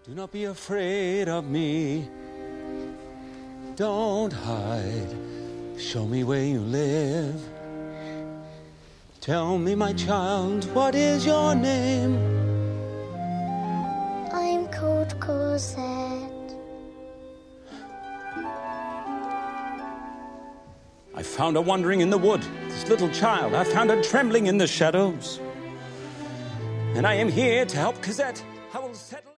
Do not be afraid of me. Don't hide. Show me where you live. Tell me, my child, what is your name? I'm called Cosette. I found her wandering in the wood, this little child. I found her trembling in the shadows. And I am here to help Cosette. I will settle...